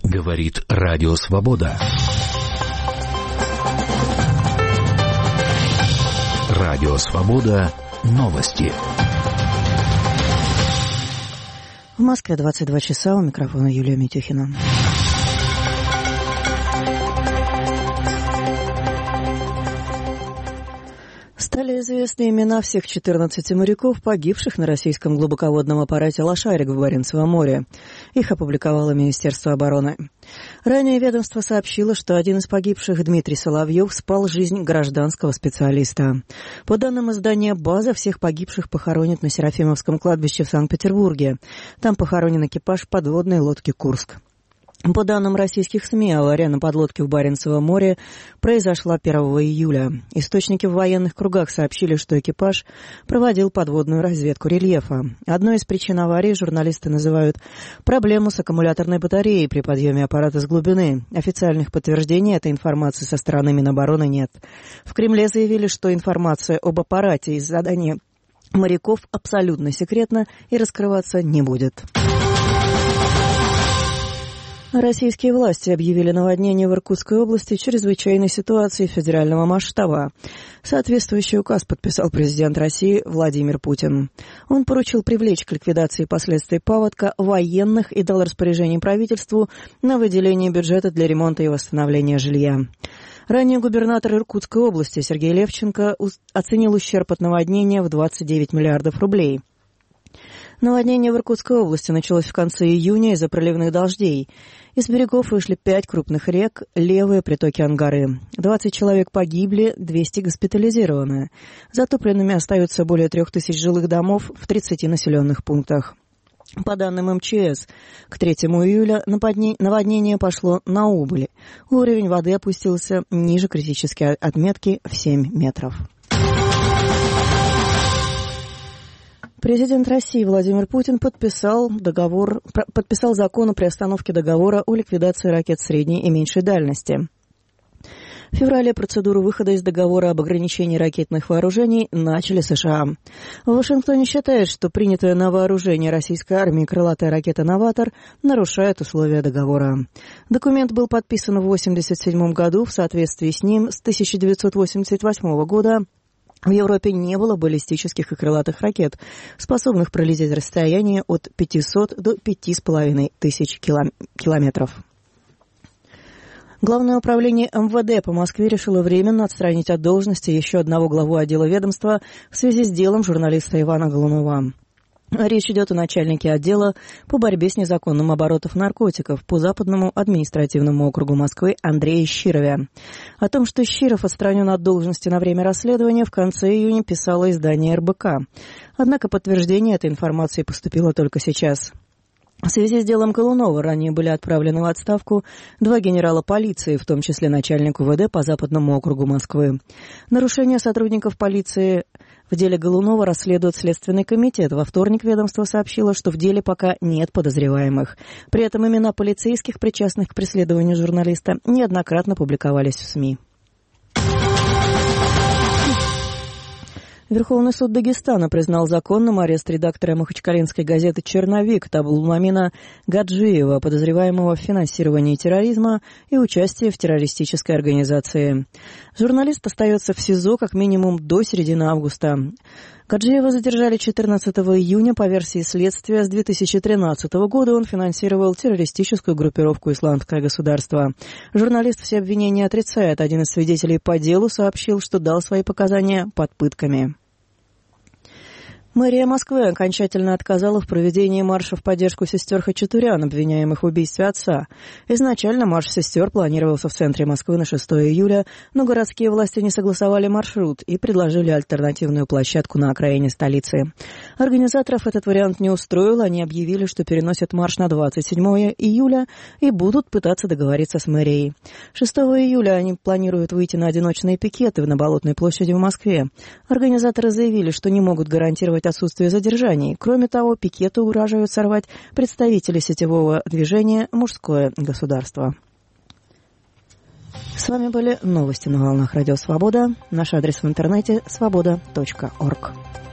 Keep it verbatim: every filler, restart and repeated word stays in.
Говорит Радио Свобода. Радио Свобода. Новости. В Москве двадцать два часа. У микрофона Юлия Митюхина. Стали известны имена всех четырнадцати моряков, погибших на российском глубоководном аппарате «Лошарик» в Баренцевом море. Их опубликовало Министерство обороны. Ранее ведомство сообщило, что один из погибших, Дмитрий Соловьев, спал жизнь гражданского специалиста. По данным издания «База», всех погибших похоронят на Серафимовском кладбище в Санкт-Петербурге. Там похоронен экипаж подводной лодки «Курск». По данным российских СМИ, авария на подлодке в Баренцевом море произошла первого июля. Источники в военных кругах сообщили, что экипаж проводил подводную разведку рельефа. Одной из причин аварии журналисты называют проблему с аккумуляторной батареей при подъеме аппарата с глубины. Официальных подтверждений этой информации со стороны Минобороны нет. В Кремле заявили, что информация об аппарате из задания моряков абсолютно секретна и раскрываться не будет. Российские власти объявили наводнение в Иркутской области чрезвычайной ситуацией федерального масштаба. Соответствующий указ подписал президент России Владимир Путин. Он поручил привлечь к ликвидации последствий паводка военных и дал распоряжение правительству на выделение бюджета для ремонта и восстановления жилья. Ранее губернатор Иркутской области Сергей Левченко оценил ущерб от наводнения в двадцать девять миллиардов рублей. Наводнение в Иркутской области началось в конце июня из-за проливных дождей. Из берегов вышли пять крупных рек, левые притоки Ангары. двадцать человек погибли, двести госпитализированы. Затопленными остаются более трех тысяч жилых домов в тридцати населенных пунктах. По данным эм че эс, к третьему июля наводнение пошло на убыль. Уровень воды опустился ниже критической отметки в семь метров. Президент России Владимир Путин подписал договор, подписал закон о приостановке договора о ликвидации ракет средней и меньшей дальности. В феврале процедуру выхода из договора об ограничении ракетных вооружений начали США. В Вашингтоне считают, что принятая на вооружение российской армии крылатая ракета «Новатор» нарушает условия договора. Документ был подписан в восемьдесят седьмом году. В соответствии с ним с тысяча девятьсот восемьдесят восьмого года в Европе не было баллистических и крылатых ракет, способных пролететь расстояние от пятисот до пяти с половиной тысяч километров. Главное управление эм вэ дэ по Москве решило временно отстранить от должности еще одного главу отдела ведомства в связи с делом журналиста Ивана Голунова. Речь идет о начальнике отдела по борьбе с незаконным оборотом наркотиков по Западному административному округу Москвы Андрее Щирове. О том, что Щиров отстранен от должности на время расследования, в конце июня писало издание эр бэ ка. Однако подтверждение этой информации поступило только сейчас. В связи с делом Голунова ранее были отправлены в отставку два генерала полиции, в том числе начальник у вэ дэ по Западному округу Москвы. Нарушения сотрудников полиции в деле Голунова расследует Следственный комитет. Во вторник ведомство сообщило, что в деле пока нет подозреваемых. При этом имена полицейских, причастных к преследованию журналиста, неоднократно публиковались в СМИ. Верховный суд Дагестана признал законным арест редактора махачкалинской газеты «Черновик» Табулмамина Гаджиева, подозреваемого в финансировании терроризма и участии в террористической организации. Журналист остается в СИЗО как минимум до середины августа. Гаджиева задержали четырнадцатого июня. По версии следствия, с две тысячи тринадцатого года он финансировал террористическую группировку «Исламское государство». Журналист все обвинения отрицает. Один из свидетелей по делу сообщил, что дал свои показания под пытками. Мэрия Москвы окончательно отказала в проведении марша в поддержку сестер хачатурян, обвиняемых в убийстве отца. Изначально марш сестер планировался в центре Москвы на шестого июля, но городские власти не согласовали маршрут и предложили альтернативную площадку на окраине столицы. Организаторов этот вариант не устроил, они объявили, что переносят марш на двадцать седьмого июля и будут пытаться договориться с мэрией. шестого июля они планируют выйти на одиночные пикеты на Болотной площади в Москве. Организаторы заявили, что не могут гарантировать отсутствие задержаний. Кроме того, пикеты угрожают сорвать представители сетевого движения «Мужское государство». С вами были новости на волнах Радио Свобода. Наш адрес в интернете свобода точка орг.